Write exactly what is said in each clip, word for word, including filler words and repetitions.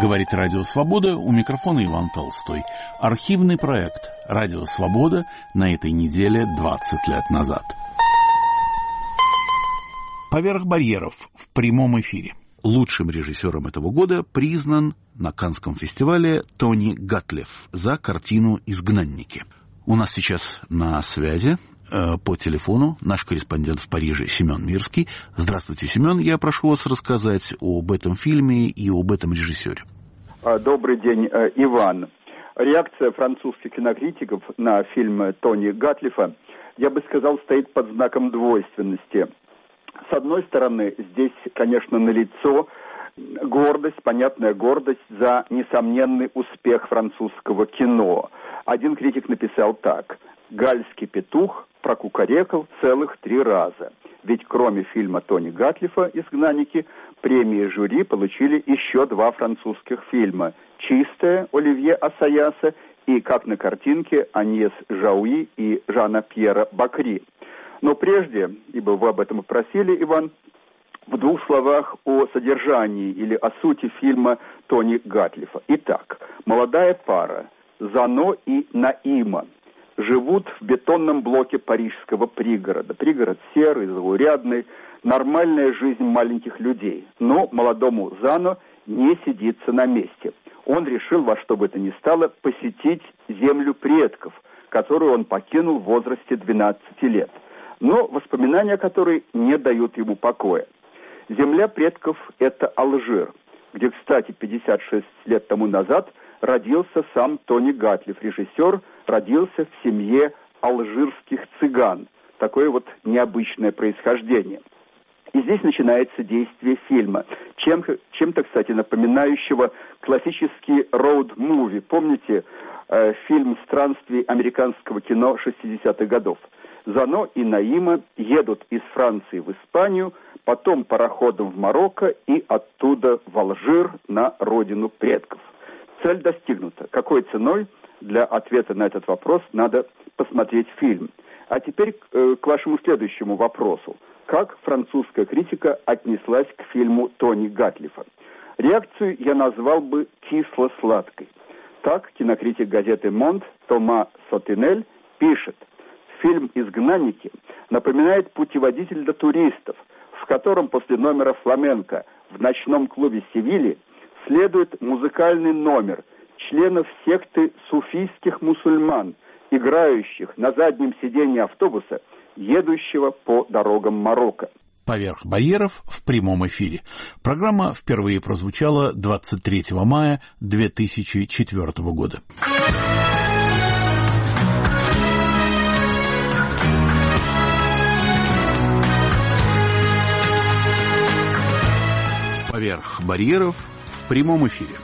Говорит Радио Свобода, у микрофона Иван Толстой. Архивный проект Радио Свобода на этой неделе двадцать лет назад. «Поверх барьеров» в прямом эфире. Лучшим режиссером этого года признан на Каннском фестивале Тони Гатлиф за картину «Изгнанники». У нас сейчас на связи э, по телефону наш корреспондент в Париже Семен Мирский. Здравствуйте, Семен. Я прошу вас рассказать об этом фильме и об этом режиссере. Добрый день, Иван. Реакция французских кинокритиков на фильм Тони Гатлифа, я бы сказал, стоит под знаком двойственности. С одной стороны, здесь, конечно, налицо гордость, понятная гордость за несомненный успех французского кино. Один критик написал так: «Гальский петух прокукарекал целых три раза». Ведь кроме фильма Тони Гатлифа «Изгнанники» премии жюри получили еще два французских фильма: «Чистая» Оливье Ассаяса и «Как на картинке» Аньес Жауи и Жана Пьера Бакри. Но прежде, ибо вы об этом и просили, Иван, в двух словах о содержании или о сути фильма Тони Гатлифа. Итак, молодая пара Зано и Наима живут в бетонном блоке парижского пригорода. Пригород серый, заурядный, нормальная жизнь маленьких людей. Но молодому Зано не сидится на месте. Он решил во что бы то ни стало посетить землю предков, которую он покинул в возрасте двенадцати лет. Но воспоминания о которой не дают ему покоя. Земля предков – это Алжир, где, кстати, пятьдесят шесть лет тому назад родился сам Тони Гатлиф, режиссер, родился в семье алжирских цыган. Такое вот необычное происхождение. И здесь начинается действие фильма, чем, чем-то, кстати, напоминающего классический роуд-муви. Помните э, фильм «Странствие американского кино» шестидесятых годов? Зано и Наима едут из Франции в Испанию, потом пароходом в Марокко и оттуда в Алжир на родину предков. Цель достигнута. Какой ценой? Для ответа на этот вопрос надо посмотреть фильм. А теперь э, к вашему следующему вопросу. Как французская критика отнеслась к фильму Тони Гатлифа? Реакцию я назвал бы кисло-сладкой. Так кинокритик газеты «Монт» Тома Сотенель пишет: фильм «Изгнанники» напоминает путеводитель для туристов, в котором после номера фламенко в ночном клубе Севильи следует музыкальный номер членов секты суфийских мусульман, играющих на заднем сиденье автобуса, едущего по дорогам Марокко. «Поверх барьеров» в прямом эфире. Программа впервые прозвучала двадцать третьего мая две тысячи четвёртого года. «Поверх барьеров» в прямом эфире.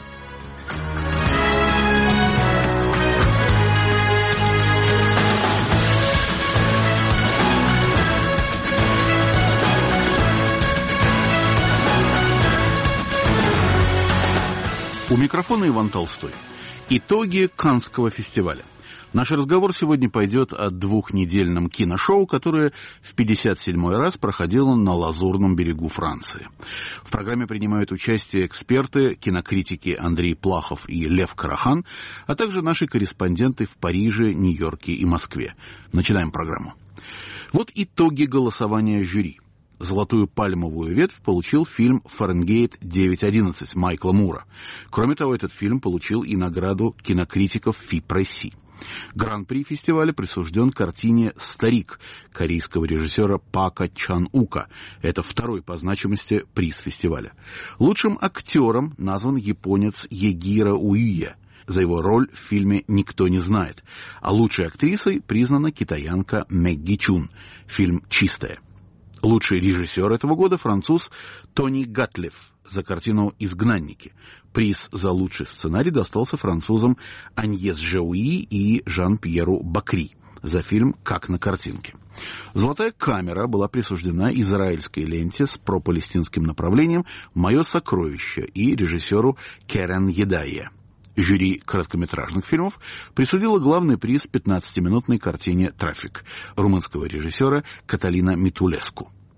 У микрофона Иван Толстой. Итоги Каннского фестиваля. Наш разговор сегодня пойдет о двухнедельном киношоу, которое в пятьдесят седьмой раз проходило на Лазурном берегу Франции. В программе принимают участие эксперты, кинокритики Андрей Плахов и Лев Карахан, а также наши корреспонденты в Париже, Нью-Йорке и Москве. Начинаем программу. Вот итоги голосования жюри. Золотую пальмовую ветвь получил фильм «Фаренгейт девятьсот одиннадцать» Майкла Мура. Кроме того, этот фильм получил и награду кинокритиков Фи Пресси. Гран-при фестиваля присужден картине «Старик» корейского режиссера Пака Чан-ука. Это второй по значимости приз фестиваля. Лучшим актером назван японец Егиро Уюя. За его роль в фильме «Никто не знает». А лучшей актрисой признана китаянка Мэгги Чун. Фильм «Чистая». Лучший режиссер этого года — француз Тони Гатлиф за картину «Изгнанники». Приз за лучший сценарий достался французам Аньес Жауи и Жан-Пьеру Бакри за фильм «Как на картинке». «Золотая камера» была присуждена израильской ленте с пропалестинским направлением «Мое сокровище» и режиссеру Керен Едайя. Жюри короткометражных фильмов присудило главный приз пятнадцатиминутной картине «Трафик» румынского режиссера Каталина Митулеску.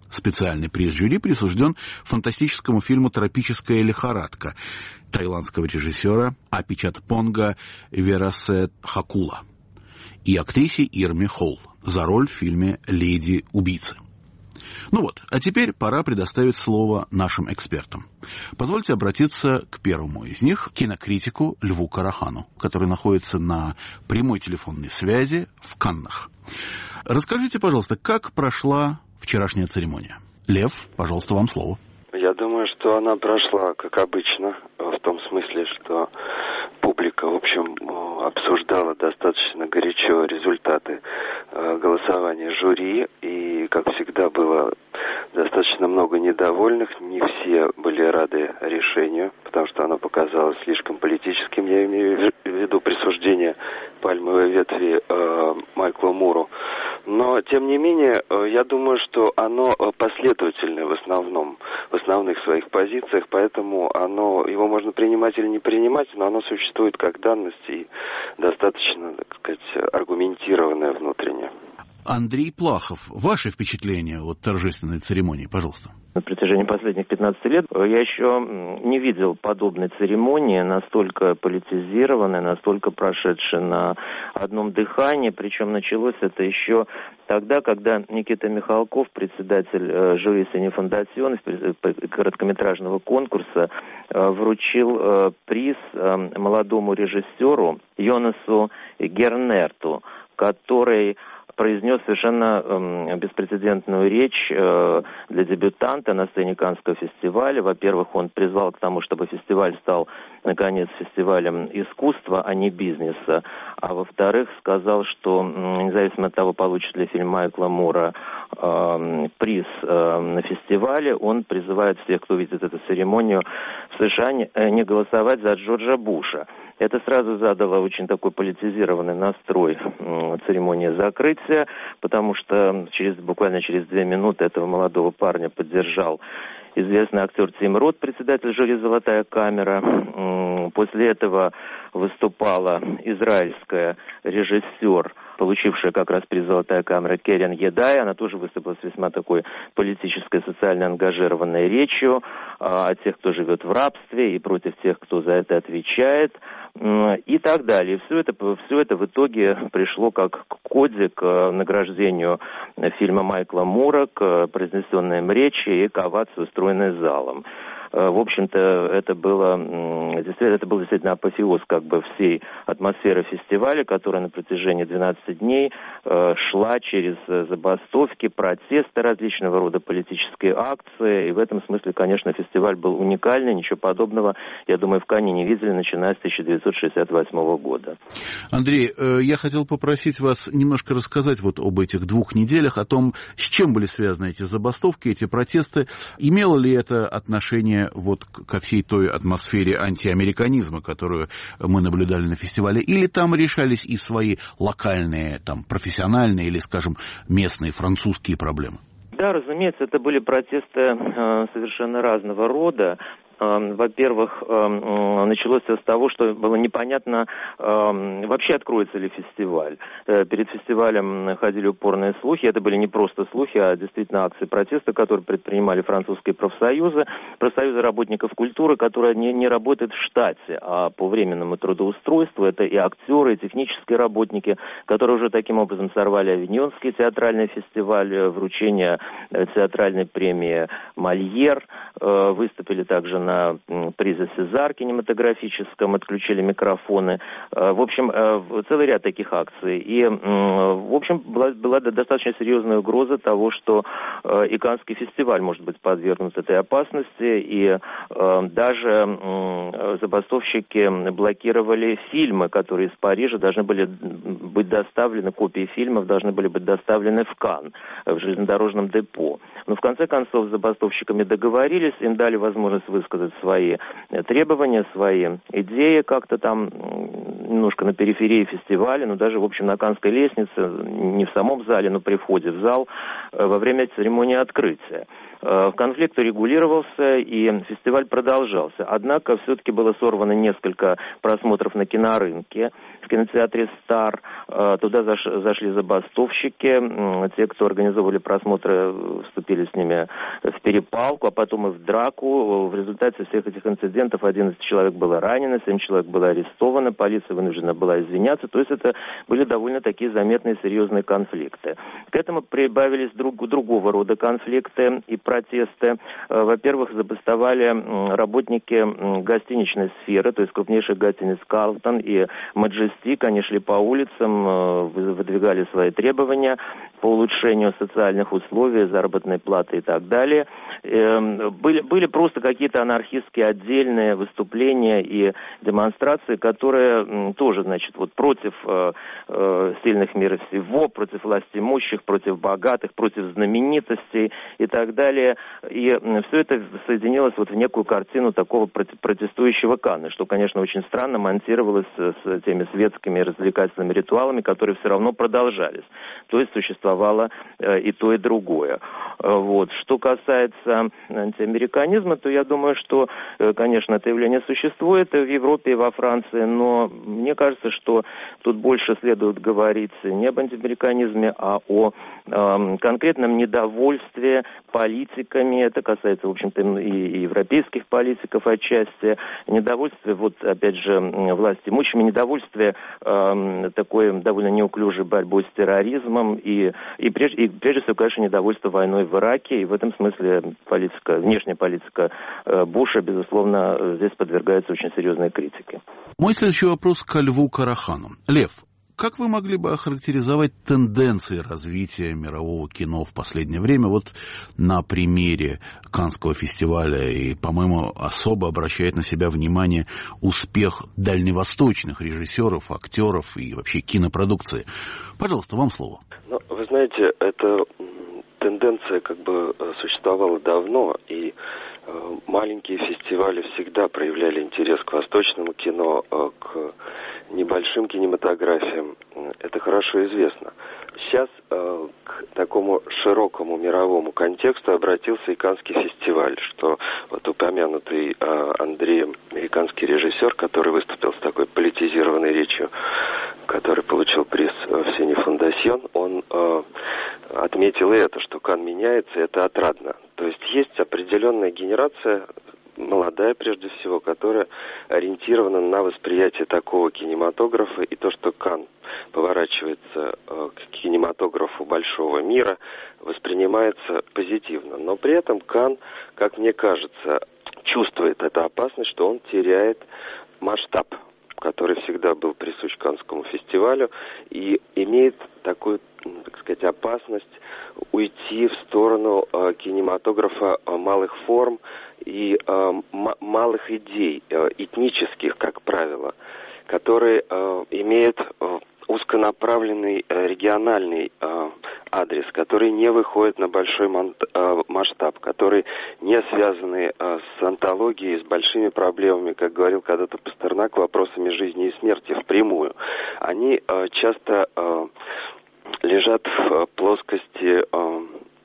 Специальный приз жюри присужден фантастическому фильму «Тропическая лихорадка» таиландского режиссера Апичатпонга Верасетхакула и актрисе Ирме Холл за роль в фильме «Леди-убийцы». Ну вот, а теперь пора предоставить слово нашим экспертам. Позвольте обратиться к первому из них, кинокритику Льву Карахану, который находится на прямой телефонной связи в Каннах. Расскажите, пожалуйста, как прошла вчерашняя церемония? Лев, пожалуйста, вам слово. Я думаю, что она прошла, как обычно, в том смысле, что публика, в общем, обсуждала достаточно горячо результаты голосования жюри, и, как всегда, было достаточно много недовольных. Не все были рады решению, потому что оно показалось слишком политическим. Я имею в виду присуждение пальмовой ветви э, Майклу Муру. Но, тем не менее, я думаю, что оно последовательное в основном, в основных своих позициях, поэтому оно, его можно принимать или не принимать, но оно существует как данность и достаточно, так сказать, аргументированное внутренне. Андрей Плахов, ваши впечатления от торжественной церемонии, пожалуйста. На протяжении последних пятнадцати лет я еще не видел подобной церемонии, настолько политизированной, настолько прошедшей на одном дыхании. Причем началось это еще тогда, когда Никита Михалков, председатель жюри «Синефондацион» короткометражного конкурса, вручил приз молодому режиссеру Йонасу Гернерту, который произнес совершенно э, беспрецедентную речь э, для дебютанта на сцене Каннского фестиваля. Во-первых, он призвал к тому, чтобы фестиваль стал, наконец, фестивалем искусства, а не бизнеса. А во-вторых, сказал, что, э, независимо от того, получит ли фильм Майкла Мура э, приз э, на фестивале, он призывает всех, кто видит эту церемонию в США, не, э, не голосовать за Джорджа Буша. Это сразу задало очень такой политизированный настрой э, церемонии закрытия, потому что через, буквально через две минуты этого молодого парня поддержал известный актер Тим Рот, председатель жюри «Золотая камера». Э, после этого выступала израильская режиссер, получившая как раз приз «Золотая камера», Керен Едай. Она тоже выступила с весьма такой политической, социально ангажированной речью о тех, кто живет в рабстве, и против тех, кто за это отвечает, и так далее. И все это, все это в итоге пришло как к коде, к награждению фильма Майкла Мура, к произнесенной им речи и к овации, устроенной залом. В общем-то, это было, действительно, это был действительно апофеоз как бы всей атмосферы фестиваля, которая на протяжении двенадцати дней э, шла через забастовки, протесты, различного рода политические акции. И в этом смысле, конечно, фестиваль был уникальный, ничего подобного, я думаю, в Канне не видели, начиная с тысяча девятьсот шестьдесят восьмого года. Андрей, э, я хотел попросить вас немножко рассказать вот об этих двух неделях, о том, с чем были связаны эти забастовки, эти протесты. Имело ли это отношение вот ко всей той атмосфере антиамериканизма, которую мы наблюдали на фестивале, или там решались и свои локальные, там, профессиональные или, скажем, местные французские проблемы? Да, разумеется, это были протесты э, совершенно разного рода. Во-первых, началось все с того, что было непонятно, вообще откроется ли фестиваль. Перед фестивалем ходили упорные слухи. Это были не просто слухи, а действительно акции протеста, которые предпринимали французские профсоюзы. Профсоюзы работников культуры, которые не, не работают в штате, а по временному трудоустройству. Это и актеры, и технические работники, которые уже таким образом сорвали Авиньонский театральный фестиваль, вручение театральной премии «Мольер». Выступили также на на призе «Сезар» кинематографическом, отключили микрофоны. В общем, целый ряд таких акций. И, в общем, была, была достаточно серьезная угроза того, что и Каннский фестиваль может быть подвергнут этой опасности. И даже забастовщики блокировали фильмы, которые из Парижа должны были быть доставлены, копии фильмов должны были быть доставлены в Канн, в железнодорожном депо. Но в конце концов с забастовщиками договорились, им дали возможность высказать свои требования, свои идеи, как-то там немножко на периферии фестиваля, но даже, в общем, на Каннской лестнице, не в самом зале, но при входе в зал, во время церемонии открытия. Конфликт урегулировался, и фестиваль продолжался. Однако все-таки было сорвано несколько просмотров на кинорынке, в кинотеатре «Стар». Туда зашли забастовщики. Те, кто организовывали просмотры, вступили с ними в перепалку, а потом и в драку. В результате всех этих инцидентов одиннадцать человек было ранено, семь человек было арестовано, полиция вынуждена была извиняться. То есть это были довольно такие заметные серьезные конфликты. К этому прибавились друг, другого рода конфликты и протесты. Во-первых, забастовали работники гостиничной сферы, то есть крупнейших гостиниц «Карлтон» и «Маджестик». Они шли по улицам, выдвигали свои требования по улучшению социальных условий, заработной платы и так далее. Были, были просто какие-то анархистские отдельные выступления и демонстрации, которые тоже, значит, вот против э, э, сильных мира всего, против власти имущих, против богатых, против знаменитостей и так далее. И все это соединилось вот в некую картину такого протестующего Канна, что, конечно, очень странно монтировалось с теми светскими развлекательными ритуалами, которые все равно продолжались. То есть существовало э, и то, и другое. Вот. Что касается антиамериканизма, то я думаю, что, конечно, это явление существует и в Европе, и во Франции, но мне кажется, что тут больше следует говорить не об антиамериканизме, а о э, конкретном недовольстве политиками. Это касается, в общем-то, и европейских политиков отчасти. Недовольствие, вот, опять же, власти имущими, недовольствие э, такой довольно неуклюжей борьбой с терроризмом и, и, прежде, и, прежде всего, конечно, недовольство войной в Ираке. И в этом смысле политика, внешняя политика э, Буша, безусловно, здесь подвергается очень серьезной критике. Мой следующий вопрос к Льву Карахану. Лев, как вы могли бы охарактеризовать тенденции развития мирового кино в последнее время? Вот на примере Каннского фестиваля, и, по-моему, особо обращает на себя внимание успех дальневосточных режиссеров, актеров и вообще кинопродукции. Пожалуйста, вам слово. Ну, вы знаете, эта тенденция как бы существовала давно, и э, маленькие фестивали всегда проявляли интерес к восточному кино, э, к небольшим кинематографиям. Это хорошо известно. Сейчас э, к такому широкому мировому контексту обратился и Каннский фестиваль, что вот упомянутый э, Андреем американский режиссер, который выступил с такой политизированной речью, который получил приз в Сене Фондасьон, он э, отметил и это, что Канн меняется, и это отрадно. То есть есть определенная генерация, молодая прежде всего, которая ориентирована на восприятие такого кинематографа, и то, что Канн поворачивается э, к кинематографу большого мира, воспринимается позитивно. Но при этом Канн, как мне кажется, чувствует эту опасность, что он теряет масштаб, который всегда был присущ Каннскому фестивалю, и имеет такую, так сказать, опасность уйти в сторону э, кинематографа э, малых форм и э, м- малых идей, э, этнических, как правило, которые э, имеют э, узконаправленный э, региональный э, адрес, которые не выходят на большой мон- э, масштаб, которые не связаны э, с антологией, с большими проблемами, как говорил когда-то Пастернак, вопросами жизни и смерти впрямую. Они э, часто э, лежат в плоскости э,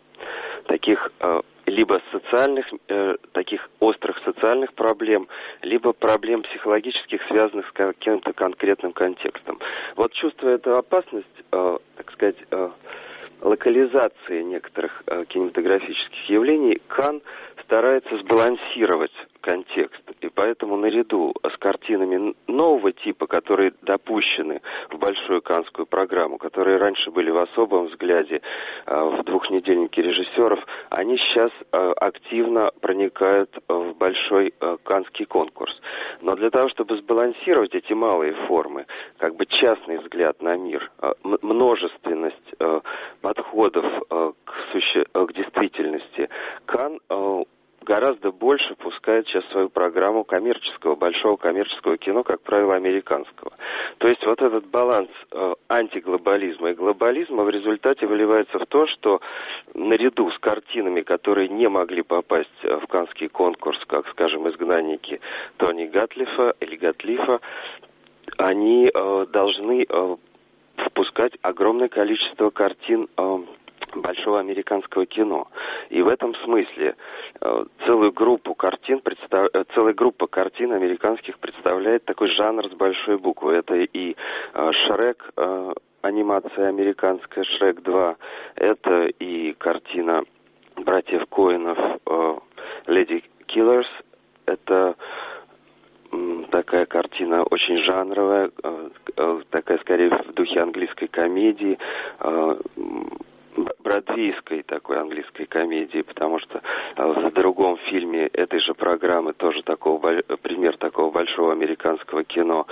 таких э, либо социальных, э, таких острых социальных проблем, либо проблем психологических, связанных с каким-то конкретным контекстом. Вот чувствуя эту опасность, э, так сказать, э, локализации некоторых э, кинематографических явлений, Канн старается сбалансировать контекст. И поэтому наряду с картинами нового типа, которые допущены в большую каннскую программу, которые раньше были в особом взгляде э, в двухнедельнике режиссеров, они сейчас э, активно проникают в большой э, каннский конкурс. Но для того, чтобы сбалансировать эти малые формы, как бы частный взгляд на мир, э, множественность э, подходов э, к, суще... к действительности, Канн э, гораздо больше пускает сейчас свою программу коммерческого, большого коммерческого кино, как правило, американского. То есть вот этот баланс э, антиглобализма и глобализма в результате выливается в то, что наряду с картинами, которые не могли попасть в Каннский конкурс, как, скажем, «Изгнанники» Тони Гатлифа или Гатлифа, они э, должны э, впускать огромное количество картин э, большого американского кино. И в этом смысле э, целую группу картин, представ... целая группа картин американских представляет такой жанр с большой буквы. Это и э, Шрек, э, анимация американская, Шрек два, это и картина братьев Коэнов э, Lady Killers, это такая картина очень жанровая, такая скорее в духе английской комедии, бродвейской такой английской комедии, потому что в другом фильме этой же программы тоже такого, пример такого большого американского кино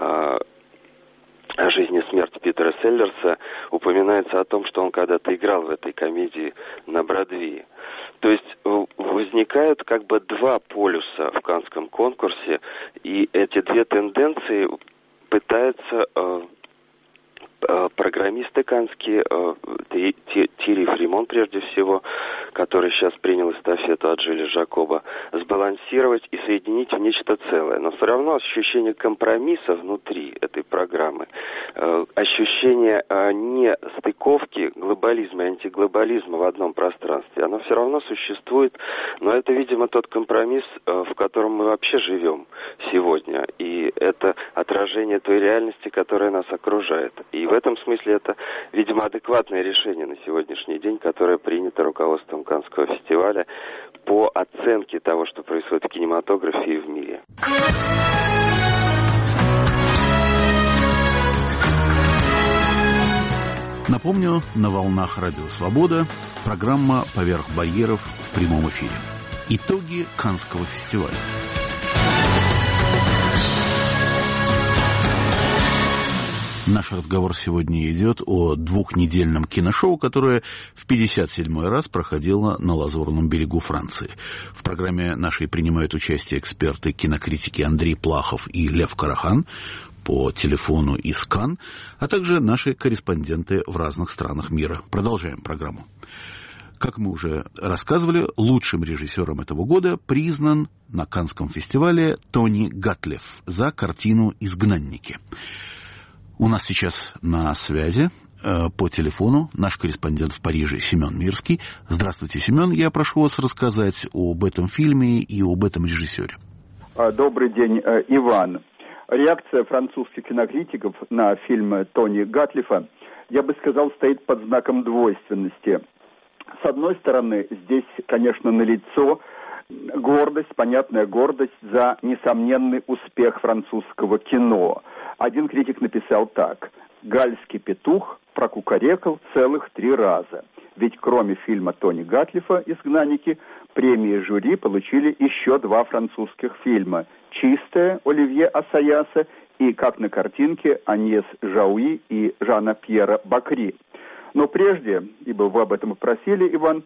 о жизни и смерти Питера Селлерса упоминается о том, что он когда-то играл в этой комедии на Бродвее. То есть возникают как бы два полюса в Каннском конкурсе, и эти две тенденции пытаются э, э, программисты каннские, э, Тири Фримон прежде всего, который сейчас принял эстафету от Жиля Жакоба, сбалансировать и соединить в нечто целое. Но все равно ощущение компромисса внутри этой программы, э, ощущение э, не стыковки глобализма и антиглобализма в одном пространстве, оно все равно существует, но это, видимо, тот компромисс, э, в котором мы вообще живем сегодня, и это отражение той реальности, которая нас окружает. И в этом смысле это, видимо, адекватное решение на сегодняшний день, которое принято руководством Каннского фестиваля по оценке того, что происходит в кинематографе и в мире. Напомню, на волнах Радио Свобода программа «Поверх барьеров» в прямом эфире. Итоги Каннского фестиваля. Наш разговор сегодня идет о двухнедельном киношоу, которое в пятьдесят седьмой раз проходило на Лазурном берегу Франции. В программе нашей принимают участие эксперты кинокритики Андрей Плахов и Лев Карахан по телефону из Канн, а также наши корреспонденты в разных странах мира. Продолжаем программу. Как мы уже рассказывали, лучшим режиссером этого года признан на Каннском фестивале Тони Гатлиф за картину «Изгнанники». У нас сейчас на связи э, по телефону наш корреспондент в Париже Семен Мирский. Здравствуйте, Семен. Я прошу вас рассказать об этом фильме и об этом режиссере. Добрый день, Иван. Реакция французских кинокритиков на фильм Тони Гатлифа, я бы сказал, стоит под знаком двойственности. С одной стороны, здесь, конечно, налицо гордость, понятная гордость за несомненный успех французского кино. Один критик написал так: «Гальский петух прокукарекал целых три раза. Ведь кроме фильма Тони Гатлифа «Изгнанники» премии жюри получили еще два французских фильма «Чистая» Оливье Ассаяса и «Как на картинке» Аньес Жауи и Жана Пьера Бакри. Но прежде, ибо вы об этом и просили, Иван,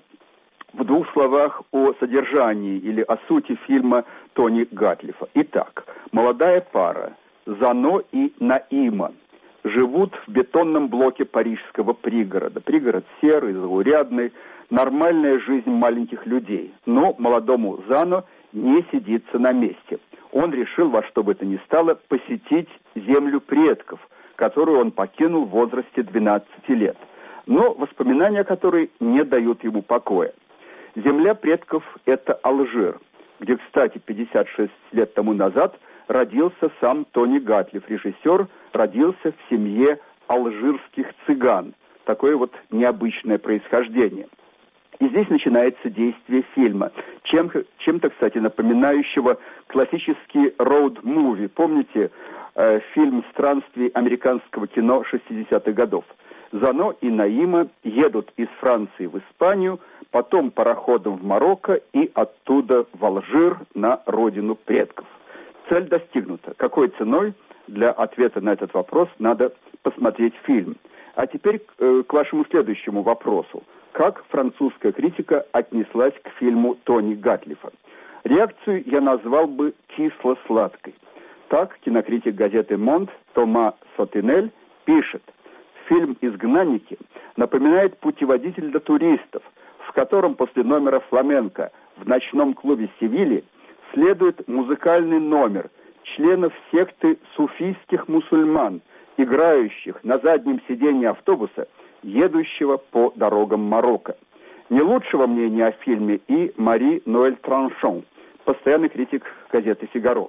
в двух словах о содержании или о сути фильма Тони Гатлифа. Итак, молодая пара Зано и Наима живут в бетонном блоке парижского пригорода. Пригород серый, заурядный, нормальная жизнь маленьких людей. Но молодому Зано не сидится на месте. Он решил во что бы то ни стало посетить землю предков, которую он покинул в возрасте двенадцати лет, но воспоминания которой не дают ему покоя. Земля предков – это Алжир, где, кстати, пятьдесят шесть лет тому назад родился сам Тони Гатлиф, режиссер, родился в семье алжирских цыган. Такое вот необычное происхождение. И здесь начинается действие фильма, чем, чем-то, кстати, напоминающего классический роуд-муви. Помните э, фильм «Странствий американского кино» шестидесятых годов? Зано и Наима едут из Франции в Испанию, потом пароходом в Марокко и оттуда в Алжир на родину предков. Цель достигнута. Какой ценой? Для ответа на этот вопрос надо посмотреть фильм. А теперь э, к вашему следующему вопросу. Как французская критика отнеслась к фильму Тони Гатлифа? Реакцию я назвал бы кисло-сладкой. Так кинокритик газеты «Монт» Тома Сотинель пишет: фильм «Изгнанники» напоминает путеводитель для туристов, в котором после номера фламенко в ночном клубе Севильи следует музыкальный номер, членов секты суфийских мусульман, играющих на заднем сиденье автобуса, едущего по дорогам Марокко. Не лучшего мнения о фильме и Мари Ноэль Траншон, постоянный критик газеты «Фигаро».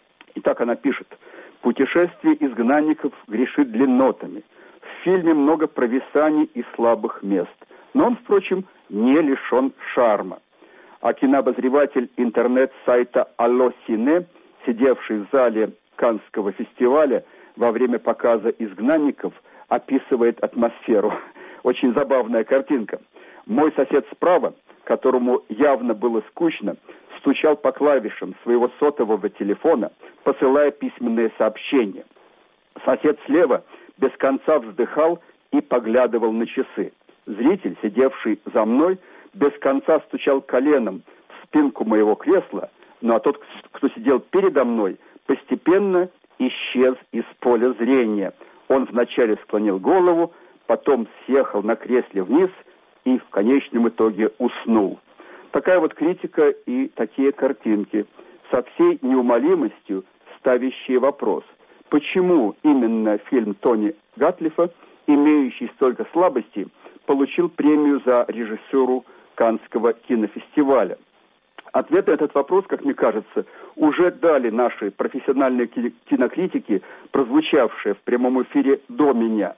И так она пишет: «Путешествие изгнанников грешит длиннотами. В фильме много провисаний и слабых мест. Но он, впрочем, не лишен шарма». А кинообозреватель интернет-сайта «Алло-Сине», сидевший в зале Каннского фестиваля во время показа «Изгнанников», описывает атмосферу. Очень забавная картинка. Мой сосед справа, которому явно было скучно, стучал по клавишам своего сотового телефона, посылая письменные сообщения. Сосед слева без конца вздыхал и поглядывал на часы. Зритель, сидевший за мной, без конца стучал коленом в спинку моего кресла, ну а тот, кто сидел передо мной, постепенно исчез из поля зрения. Он вначале склонил голову, потом съехал на кресле вниз и в конечном итоге уснул. Такая вот критика и такие картинки, со всей неумолимостью ставящие вопрос: почему именно фильм Тони Гатлифа, имеющий столько слабостей, получил премию за режиссуру Каннского кинофестиваля? Ответ на этот вопрос, как мне кажется, уже дали наши профессиональные кинокритики, прозвучавшие в прямом эфире до меня.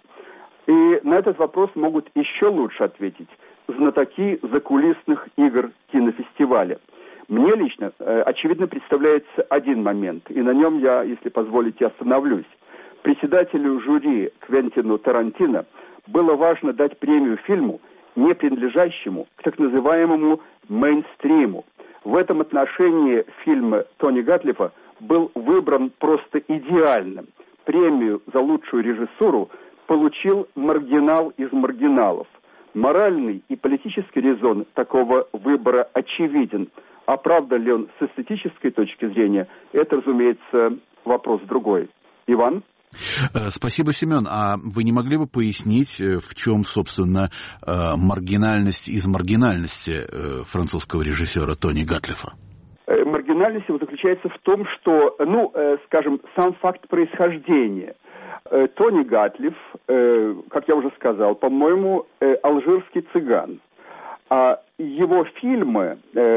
И на этот вопрос могут еще лучше ответить знатоки закулисных игр кинофестиваля. Мне лично, э, очевидно, представляется один момент, и на нем я, если позволите, остановлюсь. Председателю жюри Квентину Тарантино было важно дать премию фильму, не принадлежащему к так называемому мейнстриму. В этом отношении фильм Тони Гатлифа был выбран просто идеальным. Премию за лучшую режиссуру получил маргинал из маргиналов. Моральный и политический резон такого выбора очевиден. А правда ли он с эстетической точки зрения, это, разумеется, вопрос другой. Иван? Спасибо, Семен. А вы не могли бы пояснить, в чем, собственно, маргинальность из маргинальности французского режиссера Тони Гатлифа? Маргинальность его заключается в том, что, ну, скажем, сам факт происхождения. Тони Гатлиф, как я уже сказал, по-моему, алжирский цыган. А его фильмы,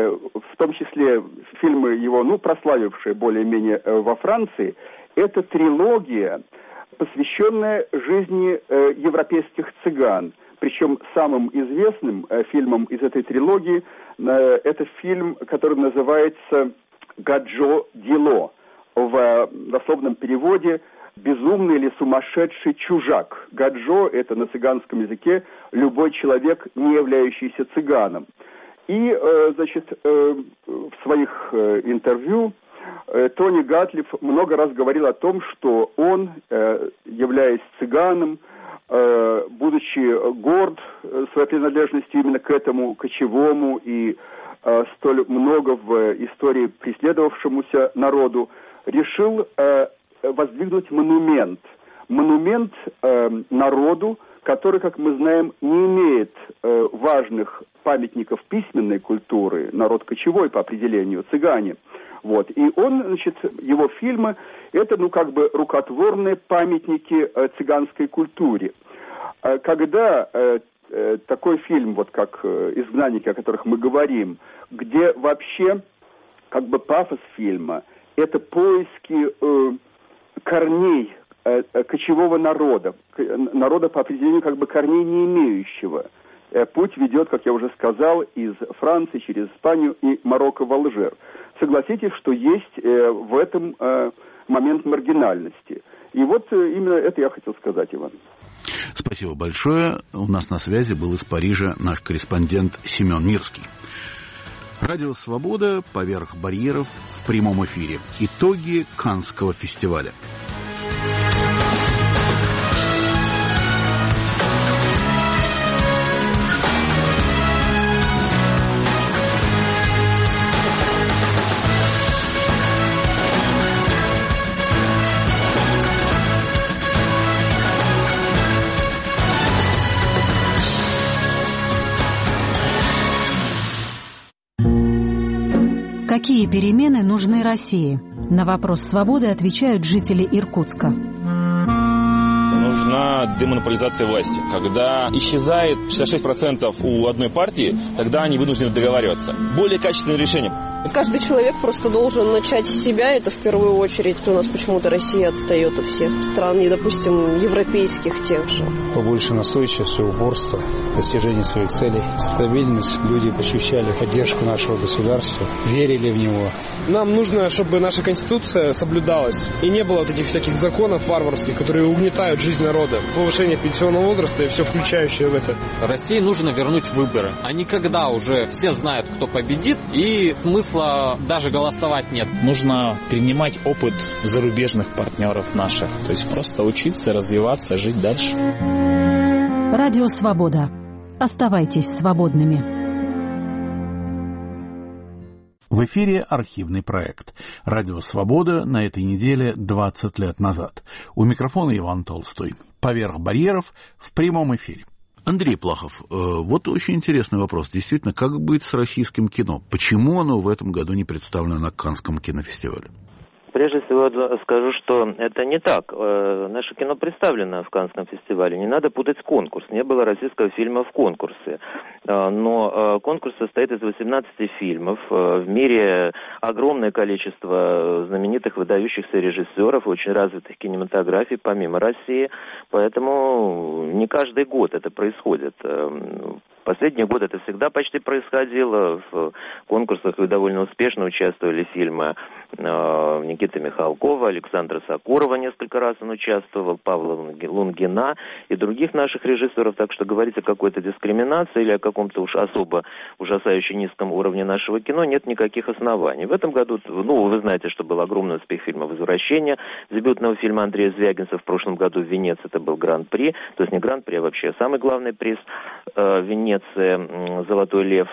в том числе фильмы его, ну, прославившие более-менее во Франции, это трилогия, посвященная жизни европейских цыган. Причем самым известным фильмом из этой трилогии это фильм, который называется «Гаджо Дило», в дословном переводе «Безумный или сумасшедший чужак». Гаджо – это на цыганском языке любой человек, не являющийся цыганом. И, значит, в своих интервью Тони Гатлиф много раз говорил о том, что он, являясь цыганом, будучи горд своей принадлежностью именно к этому кочевому и столь много в истории преследовавшемуся народу, решил воздвигнуть монумент. Монумент э, народу, который, как мы знаем, не имеет э, важных памятников письменной культуры, народ кочевой по определению, цыгане. Вот. И он, значит, его фильмы, это, ну, как бы рукотворные памятники э, цыганской культуре. Э, когда э, э, такой фильм, вот как э, «Изгнанники», о которых мы говорим, где вообще, как бы, пафос фильма, это поиски э, корней э, кочевого народа, народа по определению как бы корней не имеющего. Э, путь ведет, как я уже сказал, из Франции через Испанию и Марокко в Алжир. Согласитесь, что есть э, в этом э, момент маргинальности. И вот э, именно это я хотел сказать, Иван. Спасибо большое. У нас на связи был из Парижа наш корреспондент Семен Мирский. Радио «Свобода. Поверх барьеров» в прямом эфире. Итоги Каннского фестиваля. Какие перемены нужны России? На вопрос свободы отвечают жители Иркутска. Нужна демонополизация власти. Когда исчезает шестьдесят шесть процентов у одной партии, тогда они вынуждены договариваться. Более качественное решение. Каждый человек просто должен начать с себя, это в первую очередь. У нас почему-то Россия отстает от всех стран, и, допустим, европейских тех же. Побольше настойчивости, упорства, достижения своих целей, стабильность. Люди ощущали поддержку нашего государства, верили в него. Нам нужно, чтобы наша Конституция соблюдалась, и не было вот этих всяких законов варварских, которые угнетают жизнь народа. Повышение пенсионного возраста и все включающее в это. России нужно вернуть выборы. А не когда уже все знают, кто победит, и смысла даже голосовать нет. Нужно принимать опыт зарубежных партнеров наших. То есть просто учиться, развиваться, жить дальше. Радио «Свобода». Оставайтесь свободными. В эфире архивный проект «Радио Свобода» на этой неделе двадцать лет назад. У микрофона Иван Толстой. «Поверх барьеров» в прямом эфире. Андрей Плахов, вот очень интересный вопрос. Действительно, как быть с российским кино? Почему оно в этом году не представлено на Каннском кинофестивале? Прежде всего скажу, что это не так. Наше кино представлено в Каннском фестивале. Не надо путать конкурс. Не было российского фильма в конкурсе. Но конкурс состоит из восемнадцати фильмов. В мире огромное количество знаменитых выдающихся режиссеров, очень развитых кинематографий, помимо России. Поэтому не каждый год это происходит. Последние годы это всегда почти происходило. В конкурсах довольно успешно участвовали фильмы э, Никиты Михалкова, Александра Сокурова несколько раз он участвовал, Павла Лунгина и других наших режиссеров. Так что говорить о какой-то дискриминации или о каком-то уж особо ужасающе низком уровне нашего кино нет никаких оснований. В этом году, ну, вы знаете, что был огромный успех фильма «Возвращение», дебютного фильма Андрея Звягинцева. В прошлом году в Венеции это был гран-при, то есть не гран-при, а вообще самый главный приз э, Венеции. «Золотой лев».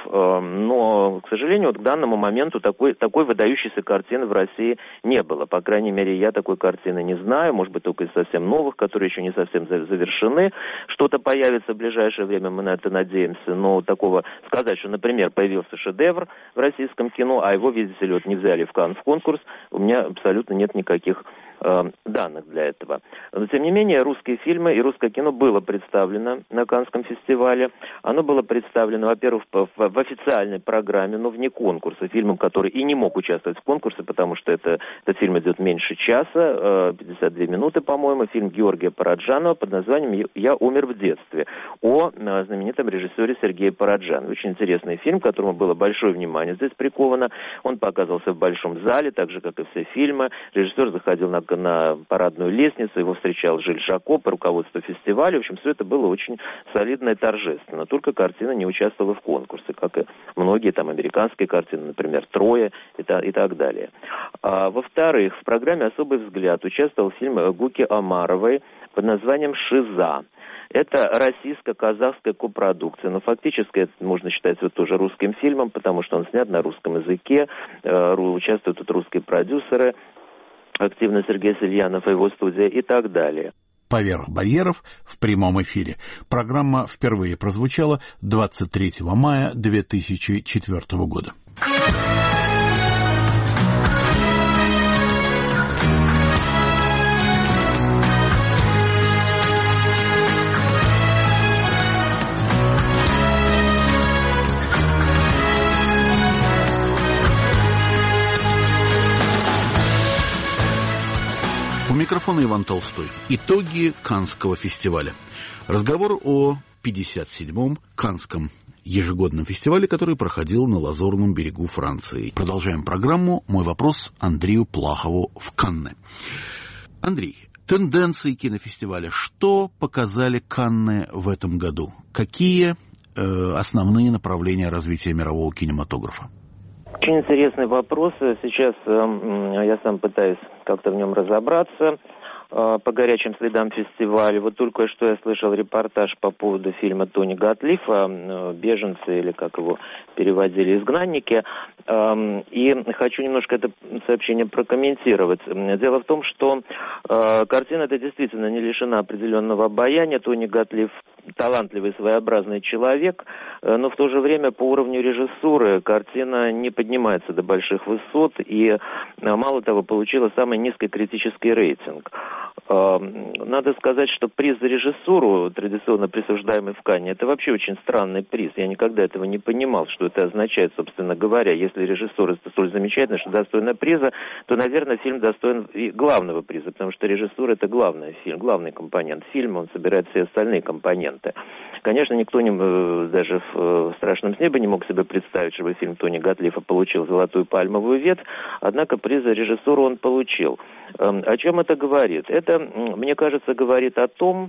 Но, к сожалению, вот к данному моменту такой, такой выдающейся картины в России не было. По крайней мере, я такой картины не знаю. Может быть, только из совсем новых, которые еще не совсем завершены. Что-то появится в ближайшее время, мы на это надеемся. Но такого сказать, что, например, появился шедевр в российском кино, а его, видите ли, вот не взяли в Канн в конкурс, у меня абсолютно нет никаких данных для этого. Но, тем не менее, русские фильмы и русское кино было представлено на Каннском фестивале. Оно было представлено, во-первых, в, в официальной программе, но вне конкурса, фильмом, который и не мог участвовать в конкурсе, потому что это, этот фильм идет меньше часа, пятьдесят две минуты, по-моему, фильм Георгия Параджанова под названием «Я умер в детстве», о знаменитом режиссере Сергее Параджанове. Очень интересный фильм, к которому было большое внимание здесь приковано. Он показывался в большом зале, так же, как и все фильмы. Режиссер заходил на на парадную лестницу, его встречал Жиль Шако, по руководству фестиваля. В общем, все это было очень солидно и торжественно. Только картина не участвовала в конкурсе, как и многие там американские картины, например, «Троя» и, та, и так далее. А, во-вторых, в программе «Особый взгляд» участвовал фильм Гуки Омаровой под названием «Шиза». Это российско-казахская копродукция, но фактически это можно считать вот тоже русским фильмом, потому что он снят на русском языке, э, участвуют тут русские продюсеры, активно Сергей Сельянов и его студия и так далее. «Поверх барьеров» в прямом эфире. Программа впервые прозвучала двадцать третьего мая две тысячи четвёртого года. У микрофона Иван Толстой. Итоги Каннского фестиваля. Разговор о пятьдесят седьмом Каннском ежегодном фестивале, который проходил на Лазурном берегу Франции. Продолжаем программу. Мой вопрос Андрею Плахову в Канны. Андрей, тенденции кинофестиваля. Что показали Канны в этом году? Какие э, основные направления развития мирового кинематографа? Очень интересный вопрос. Сейчас э, я сам пытаюсь как-то в нем разобраться. по горячим следам фестиваля. Вот только что я слышал репортаж по поводу фильма Тони Готлифа «Беженцы», или как его переводили, «Изгнанники». И хочу немножко это сообщение прокомментировать. Дело в том, что картина эта действительно не лишена определенного обаяния. Тони Готлиф талантливый, своеобразный человек, но в то же время по уровню режиссуры картина не поднимается до больших высот и, мало того, получила самый низкий критический рейтинг. Надо сказать, что приз за режиссуру, традиционно присуждаемый в Канне, это вообще очень странный приз. Я никогда этого не понимал, что это означает, собственно говоря. Если режиссура столь замечательная, что достойна приза, то, наверное, фильм достоин и главного приза, потому что режиссура — это главный фильм, главный компонент фильма, он собирает все остальные компоненты. Конечно, никто не, даже в «Страшном сне» бы не мог себе представить, чтобы фильм Тони Готлифа получил «Золотую пальмовую ветвь», однако приз за режиссуру он получил. О чем это говорит? Это, мне кажется, говорит о том,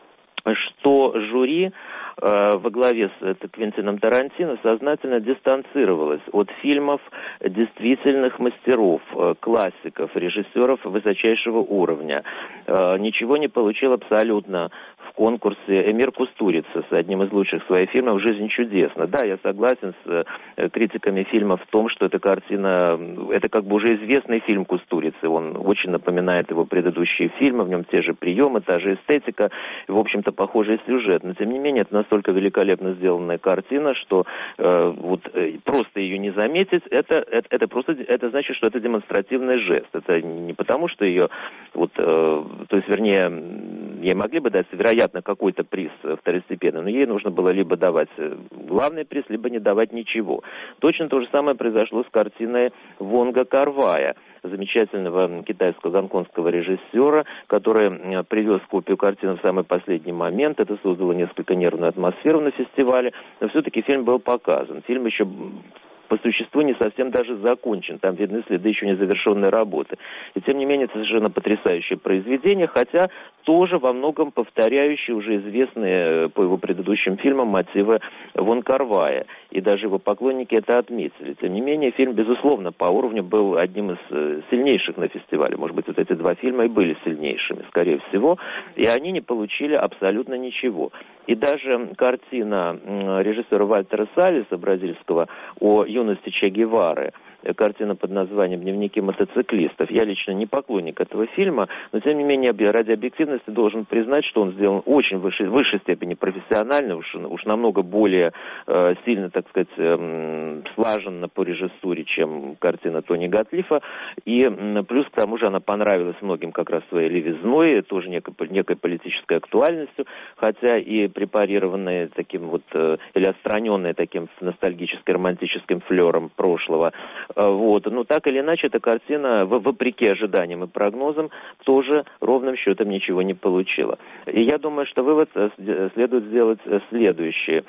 что жюри э, во главе с это, Квентином Тарантино сознательно дистанцировалось от фильмов действительных мастеров, э, классиков, режиссеров высочайшего уровня. Э, ничего не получил абсолютно в конкурсе Эмир Кустурица с одним из лучших своих фильмов «Жизнь чудесна». Да, я согласен с э, критиками фильма в том, что эта картина, это как бы уже известный фильм Кустурицы. Он очень напоминает его предыдущие фильмы, в нем те же приемы, та же эстетика, в общем-то, похожий сюжет, но тем не менее это настолько великолепно сделанная картина, что э, вот э, просто ее не заметить, это, это, это просто, это значит, что это демонстративный жест. Это не потому, что ее, вот, э, то есть, вернее, ей могли бы дать, вероятно, какой-то приз второстепенный, но ей нужно было либо давать главный приз, либо не давать ничего. Точно то же самое произошло с картиной Вонга Кар-вая, замечательного китайско-гонконгского режиссера, который привез копию картины в самый последний момент. Это создало несколько нервную атмосферу на фестивале, но все-таки фильм был показан. Фильм еще по существу не совсем даже закончен. Там видны следы еще незавершенной работы. И тем не менее, это совершенно потрясающее произведение, хотя тоже во многом повторяющие уже известные по его предыдущим фильмам мотивы Вон Кар-вая. И даже его поклонники это отметили. Тем не менее, фильм, безусловно, по уровню был одним из сильнейших на фестивале. Может быть, вот эти два фильма и были сильнейшими, скорее всего. И они не получили абсолютно ничего. И даже картина режиссера Вальтера Саллиса, бразильского, о юности Че Гевары, картина под названием «Дневники мотоциклистов». Я лично не поклонник этого фильма, но, тем не менее, ради объективности должен признать, что он сделан очень в высшей, высшей степени профессионально, уж, уж намного более э, сильно, так сказать, э, слаженно по режиссуре, чем картина Тони Готлифа. И э, плюс к тому же она понравилась многим как раз своей левизной, тоже некой, некой политической актуальностью, хотя и препарированная таким вот, э, или отстраненная таким ностальгическим, романтическим флером прошлого. Вот. Но так или иначе, эта картина, вопреки ожиданиям и прогнозам, тоже ровным счетом ничего не получила. И я думаю, что вывод следует сделать следующий.